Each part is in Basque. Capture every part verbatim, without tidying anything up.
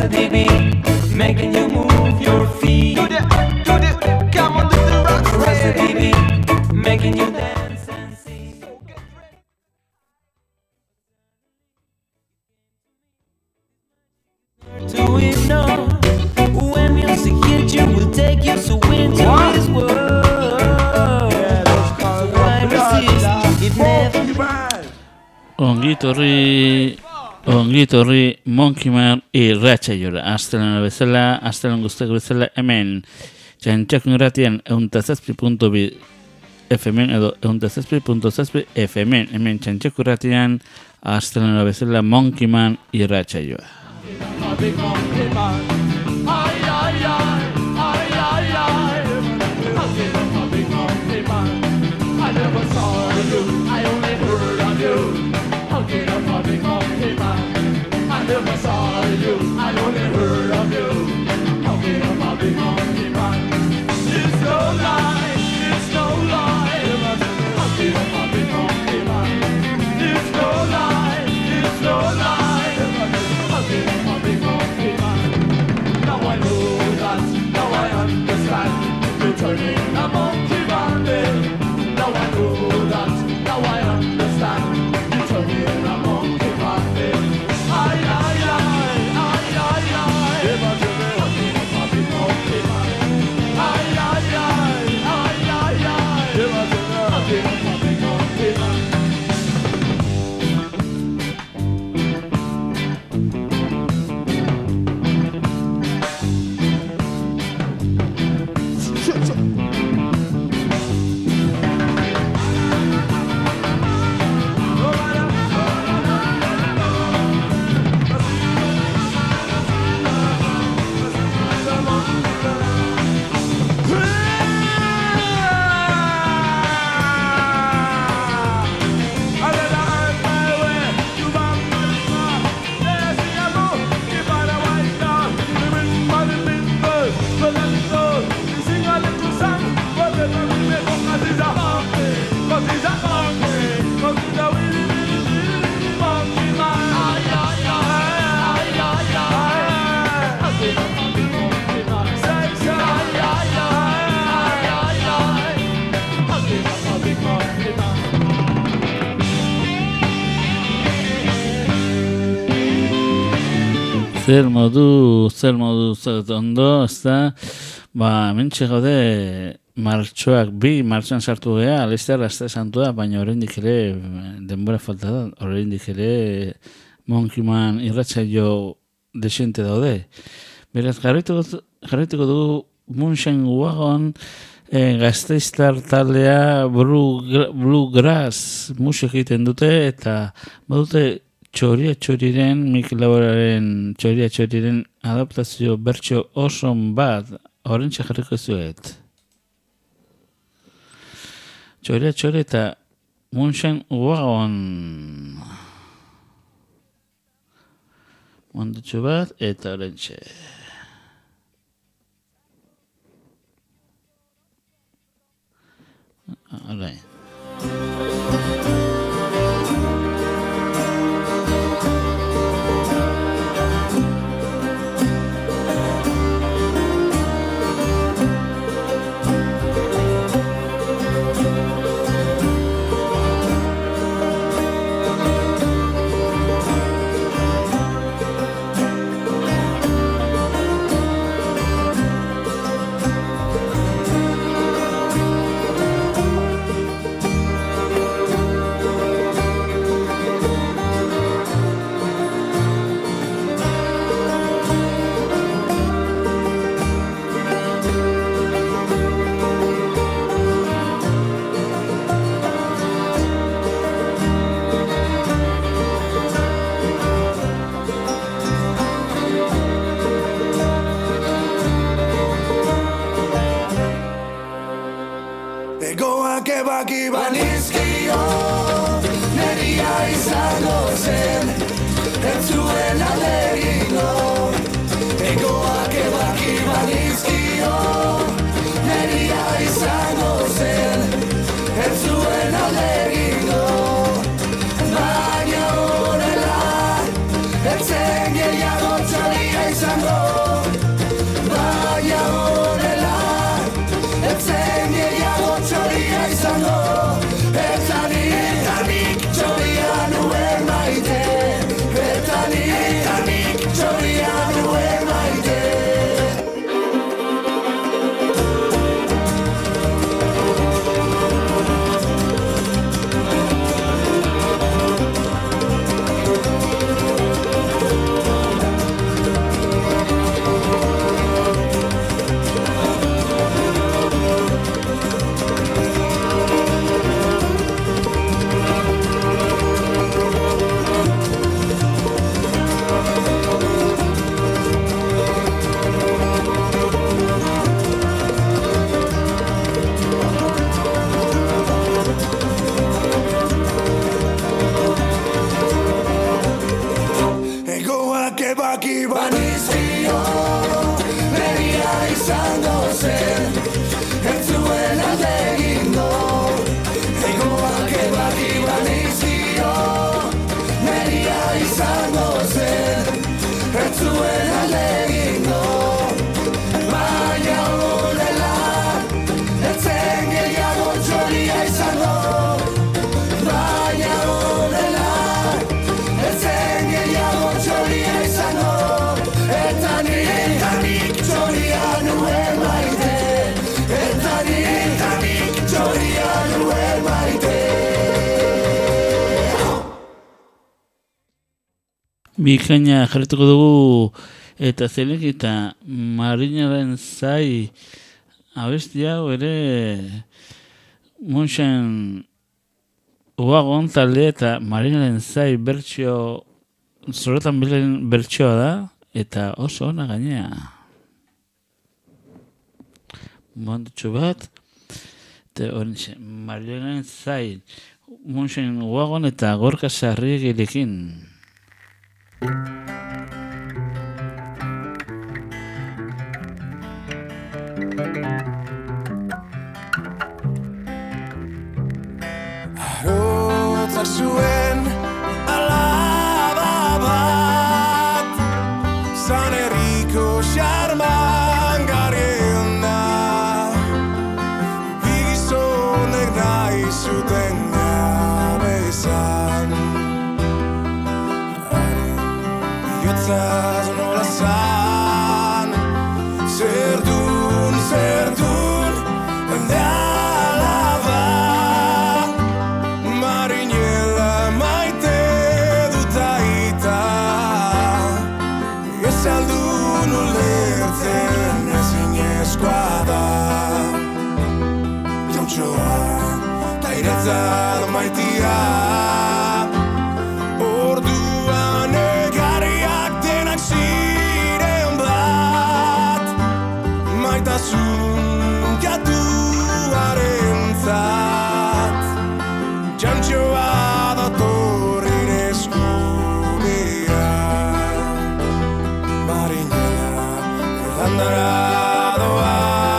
the beat, making you move your feet. Do the, do the, come on, do the rock. Rasta the beat, making you dance and sing. To ignore when music hits you, will take you so into what? His world. Yeah, so why resist? It never. Ongi torri, ongi torri Monkey Man irratsaiora. Astelena bezala, astelen guztiak bezala hemen. Txantxak irratian ehunta zazpi puntu bi F M edo ehunta zazpi puntu zazpi F M. Hemen txantxak irratian astelena bezala Monkey Man irratsaioa. A big monkey man, ay ay ay, ay ay ay. I'm a big monkey man. I never saw you, I only heard of you. I'm a big monkey man. I never saw you, I only heard of you. I'm a big monkey man. It's no lie, it's no lie. I'm a big monkey man. It's no lie, it's no lie. Now I know that, now I understand. You're turning a monkey bandit. Now I know that, now I understand. You're turning a monkey bandit. Ay, ay, ay, ay, ay, ay. Ever to me, a big monkey man. Ay, ay, ay, ay, ay, ay. Ever to me, a big monkey man. Zer modu, zer modu zer ondo, ez da, ba, mentxe gaude, martxoak bi, martxoan sartu gea, Alester Aste Santua, baina oraindik ere, denbora falta da, oraindik ere, Monkey Man irratsaio desente daude. Beraz, jarraituko du Moonshine Wagon, eh, Gasteiztar taldea Bluegrass musik egiten dute, eta badute Txoria Txoriren, Mikel Laboraren Txoria Txoriren adaptazio bertso oson bat, horrentxe jarriko zuet. Txoria Txori eta Moonshine Wagon. Mondutxo bat, eta horrentxe. Horrein. Ebaki banizkio, neria izango zen, ez zuen aldegingo. Egoak ebaki banizkio, neria izango zen, ez zuen aldegingo. Baina horrela, ez zen gehiago txalia izango. txoria izango, baina horrela, etzen gehiago txoria izango, eta nik, eta nik txoria nuen maite, eta nik, eta nik txoria nuen maite. Bikaina jarrituko dugu eta zelik eta Marinaren zai abesti hau ere Munchen Wagon talde eta Marinaren zai bertsio Zorretan bilen bertsioa da eta oso ona gainea. Mondutxo bat eta hori Marinaren zai Munchen Wagon eta Gorka Sarriegirekin. Arotzak zuen alaba bat, San Herriko xarman garriena, bigizonek nahi zuten gabe izan. Biotzaz nola zan, zer dun, zer dun, ende alaba, Marinela maite dut aita, ez aldun ulertzen ezinezkoa da. Jauntxoa, ta iretzat maitia, Maitasun gatuaren zat, txantxoa datorrin eskubia. Marinela erlandara doa.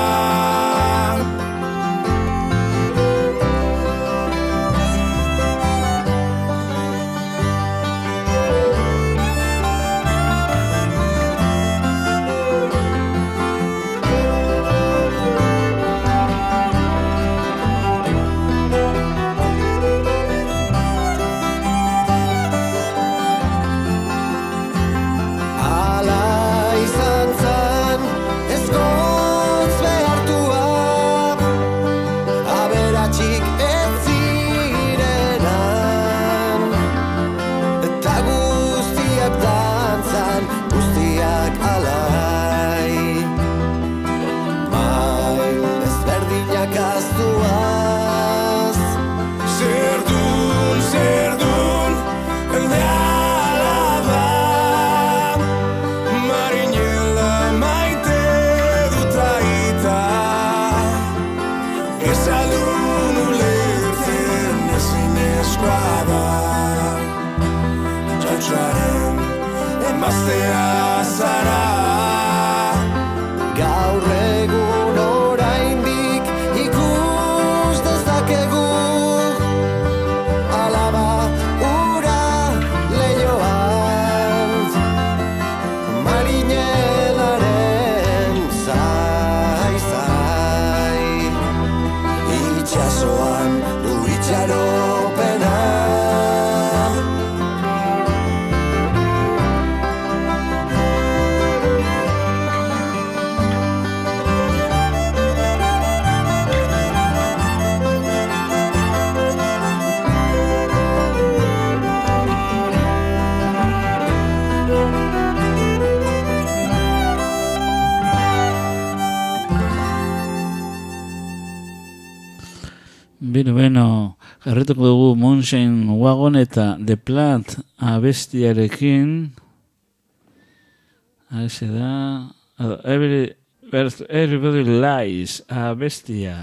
Emaztea zara, gaur egun oraindik ikus dezakegu, alaba ura leioan, Marinelaren zai, zai, itxasoan du itxaropena. Bino, beno, jarretuko dugu Munchen Wagon eta The Plant abestiarekin. Haize da, every, everybody lies abestia.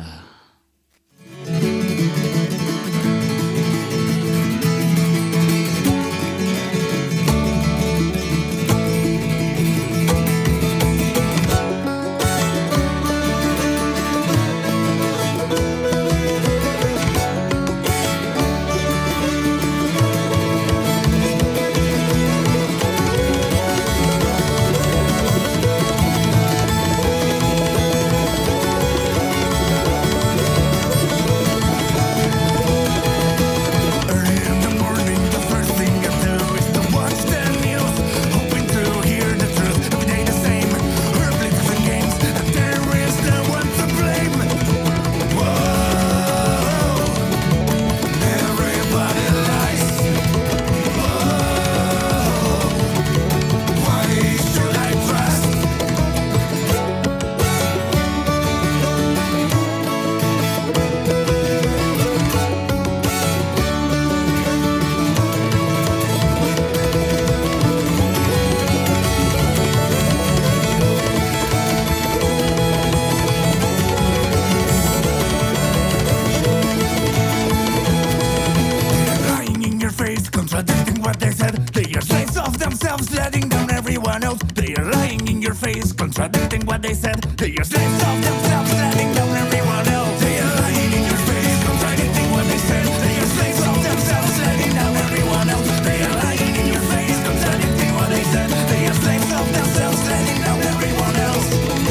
of themselves, letting down everyone else. They are lying in your face, contradicting what they said. They are slaves of themselves, letting down everyone else. They are lying in your face, contradicting what they said. They are slaves of themselves, letting down everyone else. They are lying in your face, contradicting what they said. They are slaves of themselves, letting down everyone else.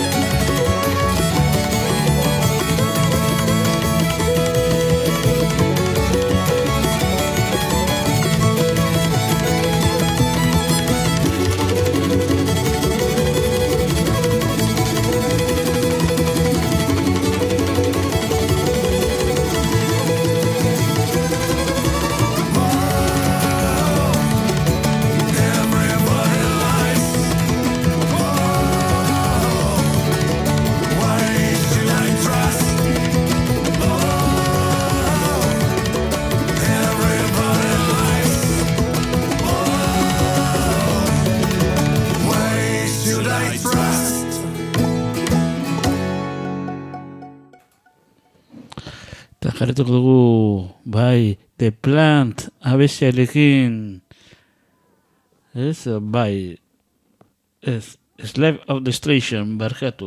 Jarretuko dugu, bai, The Plant abestiarekin, ez, bai, ez, Slave of the Station, barkatu.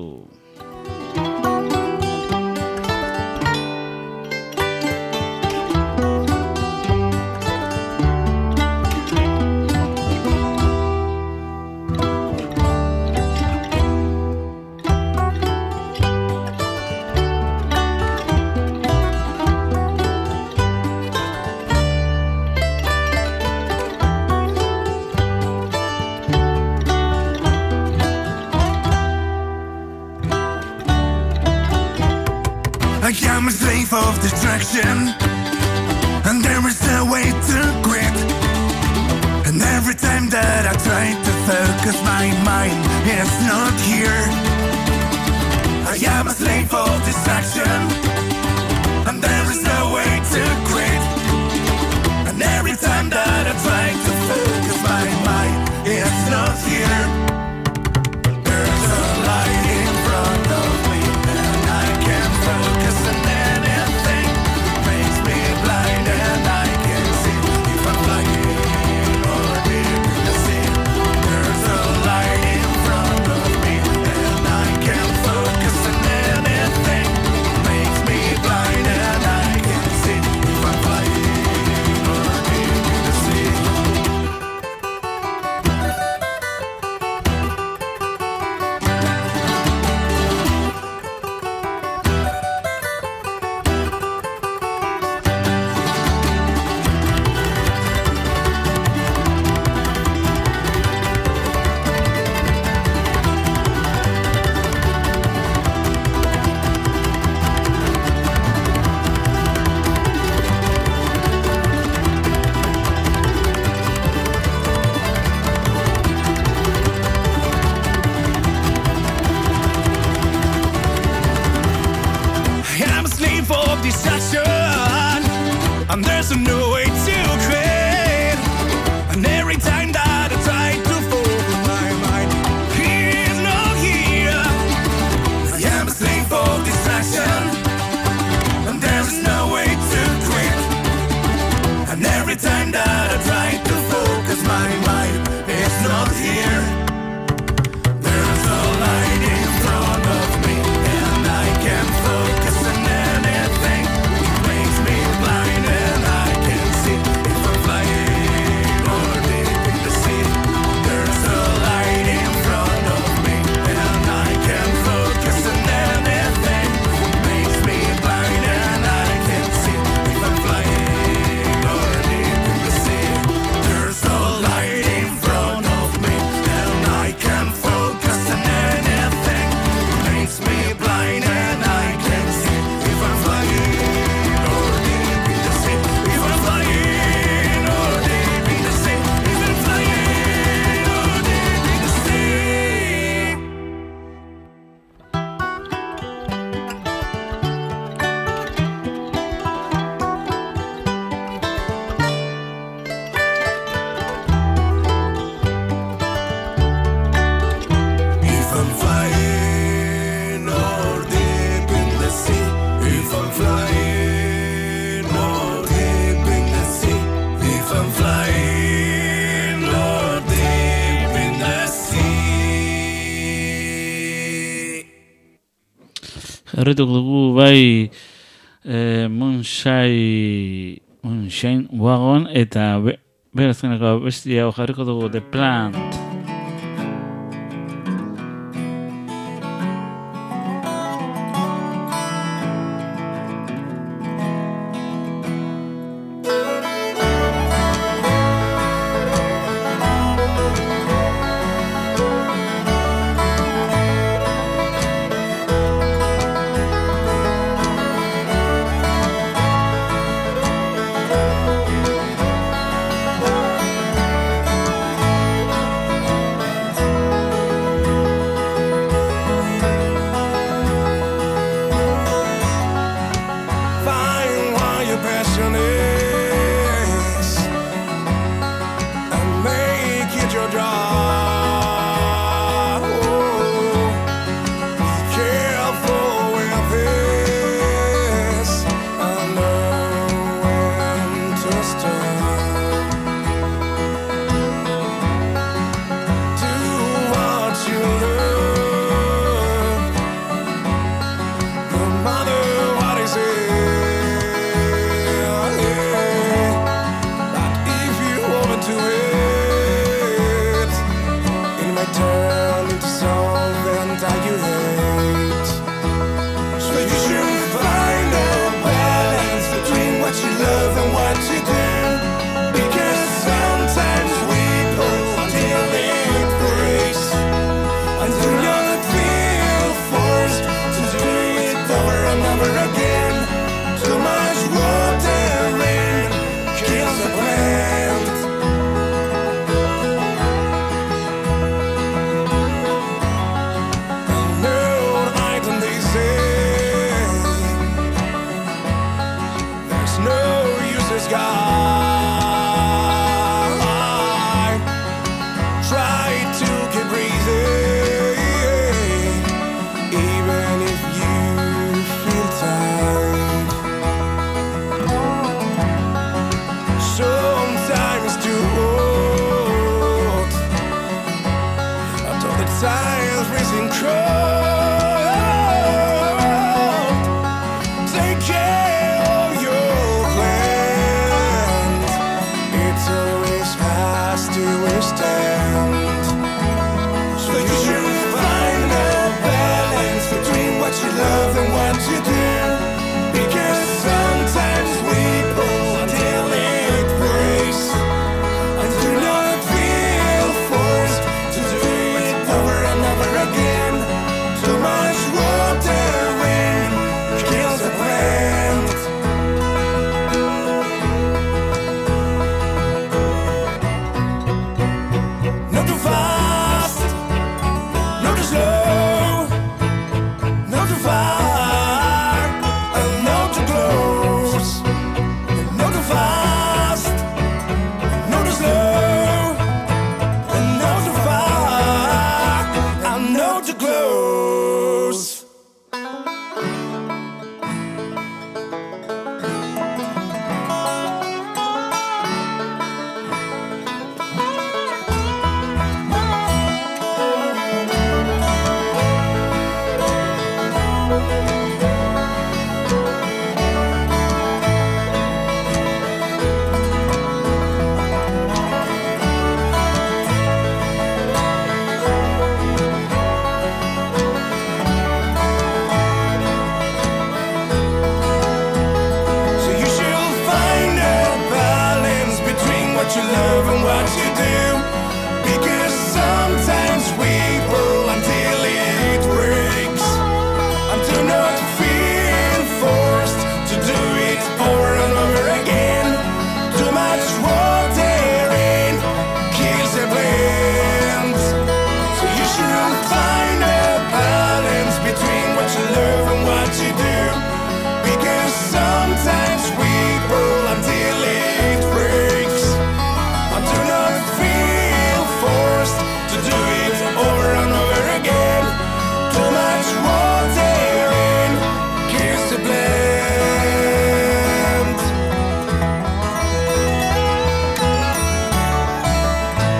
I am a slave of distraction, and there is no way to quit. And every time that I try to focus, my mind is not here. I am a slave of distraction, and there is no way to quit. And every time that I try to focus, my mind is not here. There's a light in front of me, and I can't focus on anything. Makes me blind, and I can't see if I'm flying or deep in the sea. There's a light in front of me, and I can't focus on anything. Makes me blind, and I can't see if I'm flying or deep in the sea. I'm a slave of distraction, and there's no way to quit. And every time that I try to focus, my mind is not here. I am a slave of distraction, and there's no way to quit. And every time that I try to focus, my mind is not here. There's a light in front of me, and I can't focus on anything. It makes me blind, and I can't Jarrituko dugu bai eh, Moonshine, Moonshine Wagon eta be, berazkeneko bestia jarriko dugu The Plant.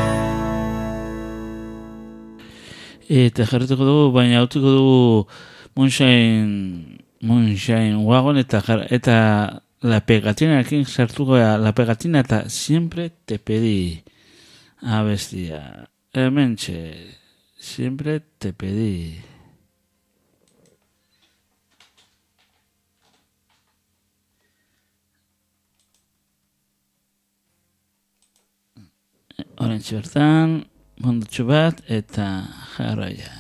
Eta jarrituko dugu, baina hautuko dugu Moonshine, Moonshine Wagon eta, eta la pegatinarekin sartuko gara, la pegatina eta siempre te pedí abestia. Hementxe, siempre te pedí. Horentxe bertan, mondotxo bat eta jarraian.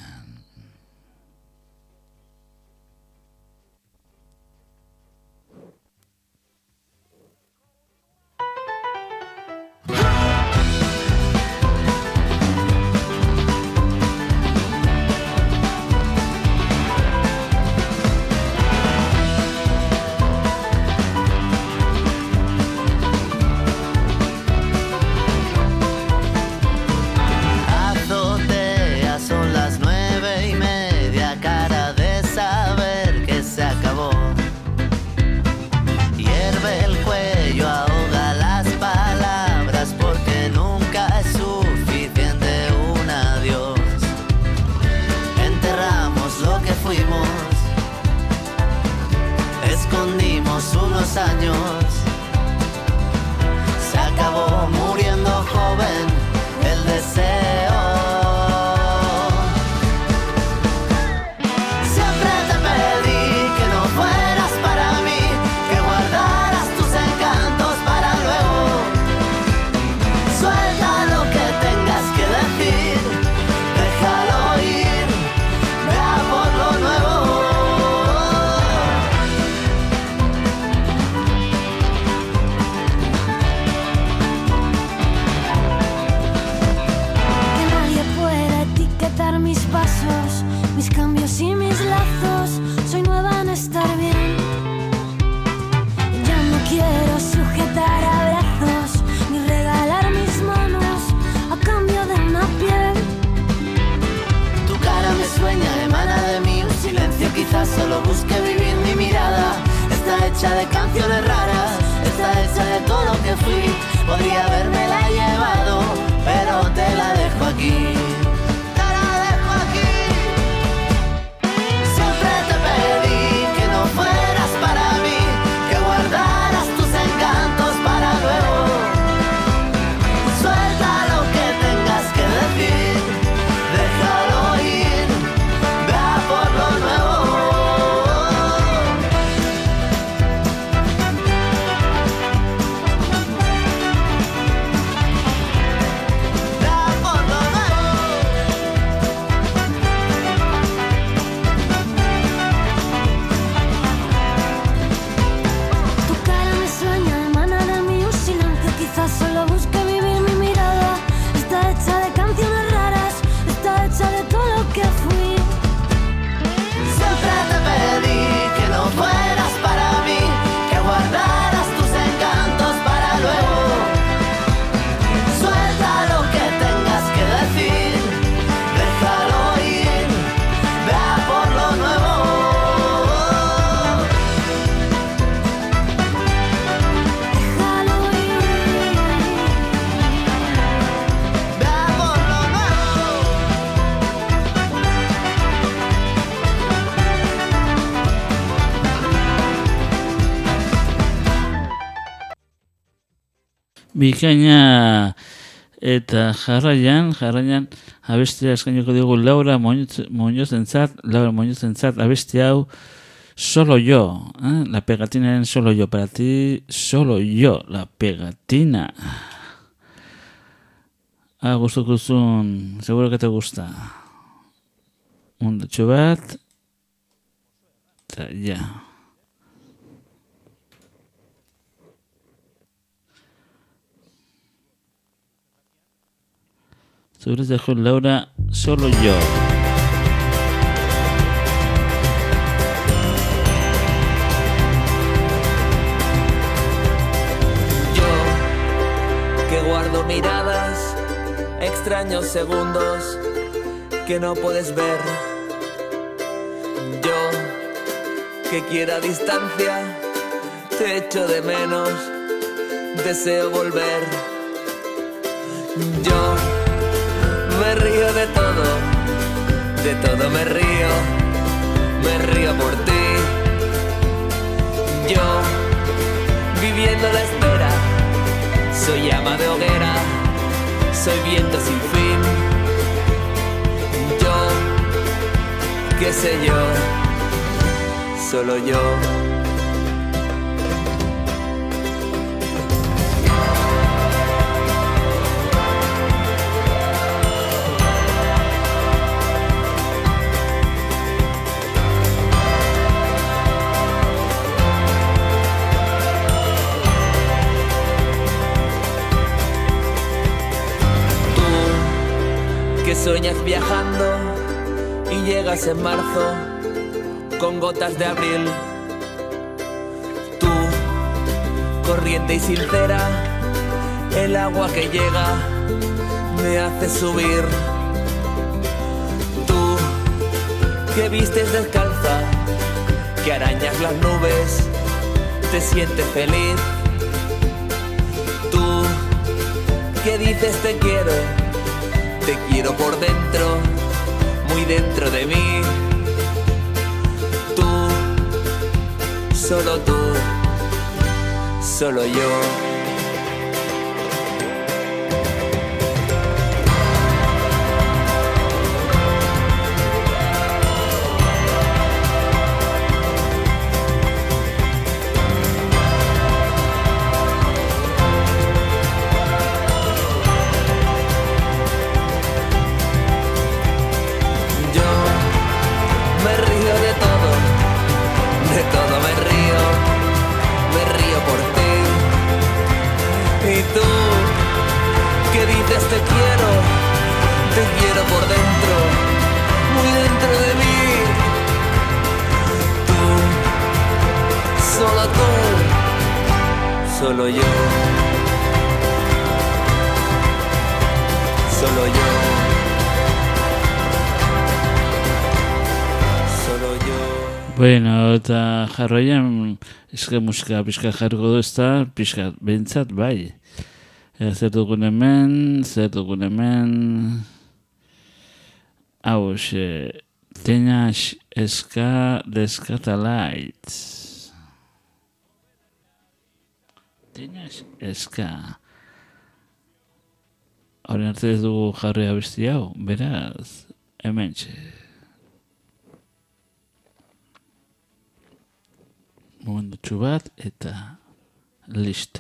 Años se acabó muriendo joven el deseo. Siempre te pedí que no fueras para mí, que guardaras tus encantos para luego. Suelta lo que tengas que decir, déjalo ir, vea por lo nuevo. Mis pasos, mis cambios y mis lazos, soy nueva en estar bien. Ya no quiero sujetar abrazos ni regalar mis manos a cambio de una piel. Tu cara me sueña, emana de mí un silencio, quizás solo busque vivir mi mirada. Está hecha de canciones raras, está hecha de todo lo que fui. Podría habérmela llevado, pero te la dejo aquí. Bikaina eta jarraian, jarraian abestia eskainiko dugu Laura Muñozentzat, Laura Muñozentzat abesti hau Solo Yo, ¿eh? La pegatina en Solo Yo, para ti, Solo Yo, la pegatina. Ah, gustuko zuen, seguro que te gusta. Mundotxo bat, eta ja. Seguro dejo Laura, Solo Yo. Yo, que guardo miradas, extraños segundos que no puedes ver. Yo, que quiera distancia, te echo de menos, deseo volver. Yo me río de todo, de todo me río. me río por ti. Yo, viviendo la espera, soy llama de hoguera, soy viento sin fin. Yo, qué sé yo, solo yo. Que sueñas viajando y llegas en marzo con gotas de abril. Tú, corriente y sincera, el agua que llega me hace subir. Tú, que vistes descalza, que arañas las nubes, te sientes feliz. Tú, que dices te quiero, te quiero por dentro, muy dentro de mí. Tú, solo tú, solo yo. Te quiero, te quiero por dentro, muy dentro de mí. Tú, solo tú, solo yo, solo yo, solo yo. Bueno, eta jarraian eska musika pixka jarriko du ezta, pixka behintzat bai. E, zer dugun hemen, zer dugun hemen... Hau, xe... Teñas eska deskatalites. Teñas eska... Horren arte ez dugu jarri abesti hau, beraz, hemen xe. Momentutxu bat eta... Listo.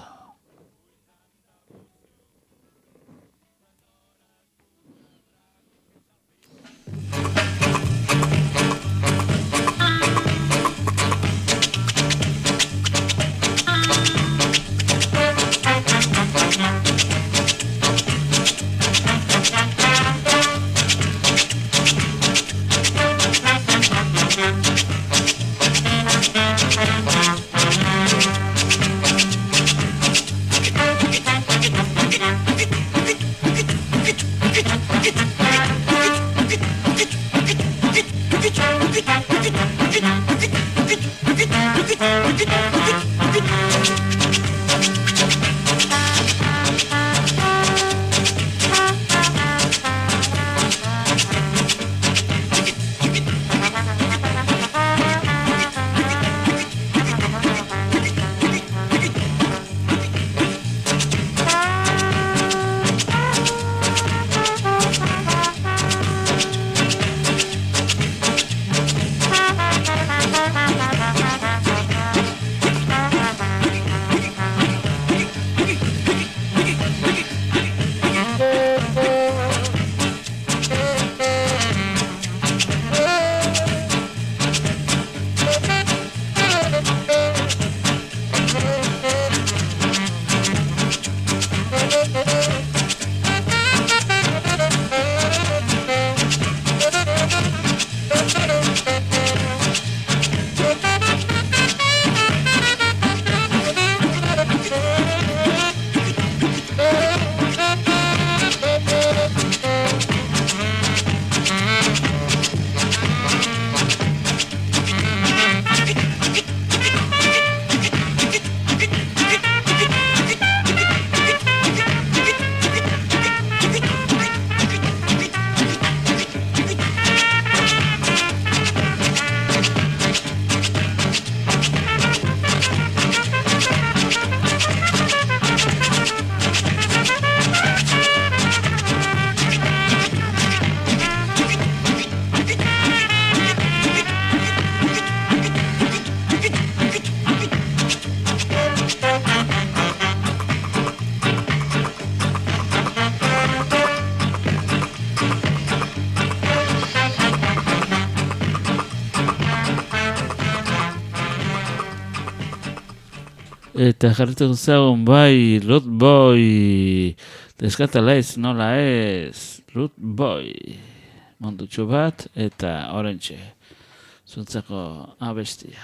Eta jarritu zagun bai, Root Boy, deskatalaiz nola ez, Root Boy, mondutxu bat, eta orentxe, zuntzako abestia.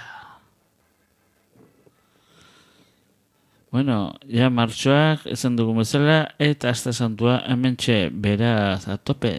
Bueno, ja martxoak, esan dugu bezala, eta hasta santua hementxe, beraz, a tope.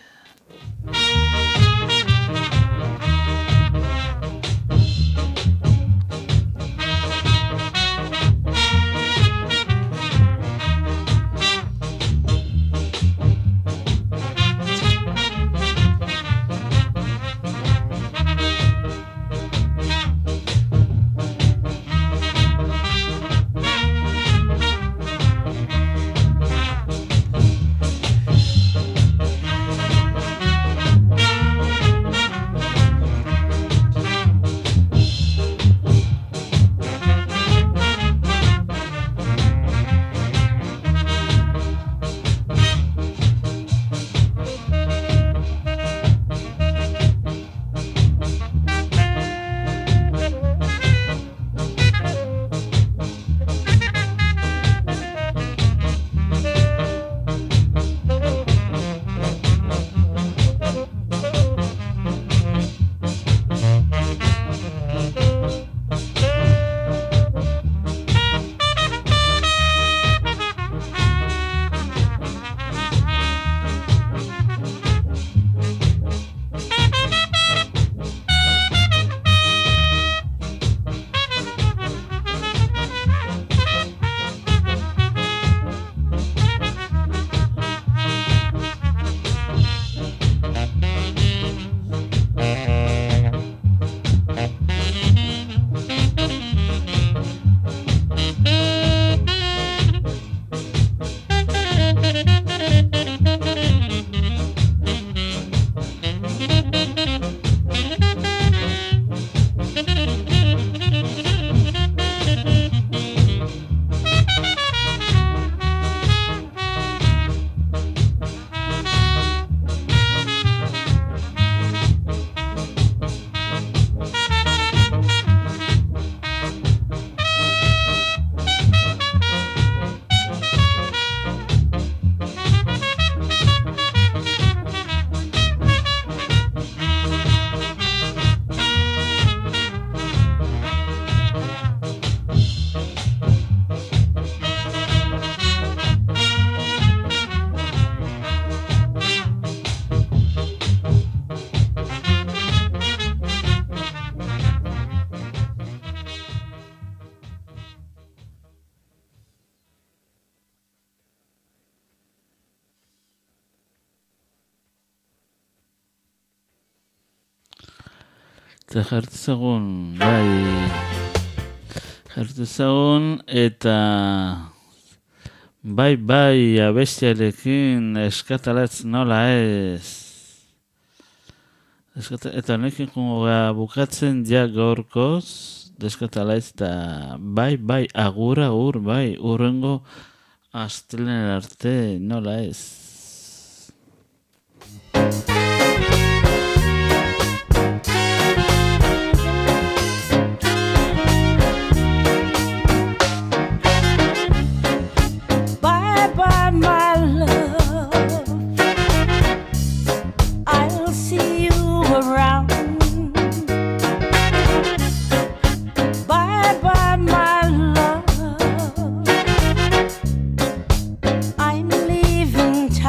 Eta jartzegun, bai, jartzegun, eta bai, bai, abestiarekin eskatalatz nola ez. Eskata, eta honekin bukatzen ja gaurkoz, deskatalatz, eta bai, bai, agur, agur, bai, urrengo astelen arte nola ez. I'm leaving town.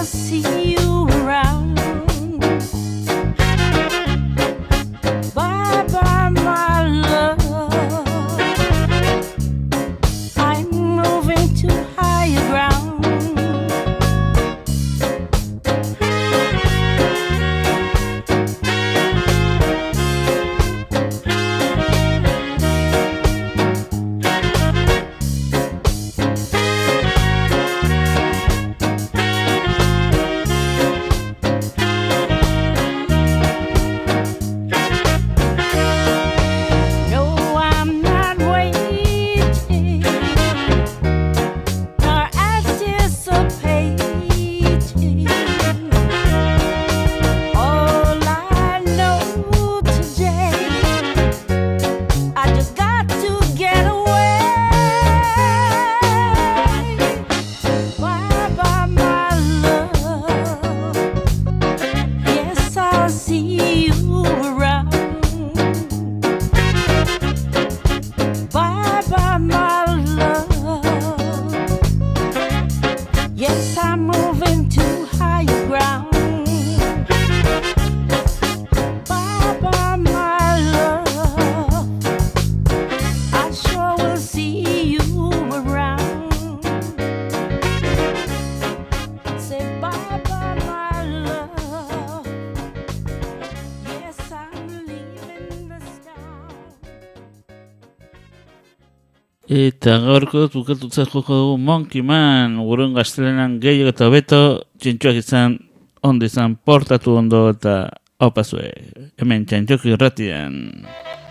I'll see you around. Bye bye, my love. I'm moving to higher ground. No, I'm not waiting nor anticipating. All I know today, I just got to get away. Bye bye, my love. Yes, I'll see you around. Bye bye, my love. Yes, I'm moving to higher ground. Bye bye, my love. I sure will see you around. Say bye bye, my love. Yes, I'm leaving this town. Eta gaurko bukatutzat joko dugu Monkey Man, gurun gaztelenan gehiago eta hobeto, txintxoak izan, ondo izan, portatu ondo eta opazue. Hemen txintxoki irratian.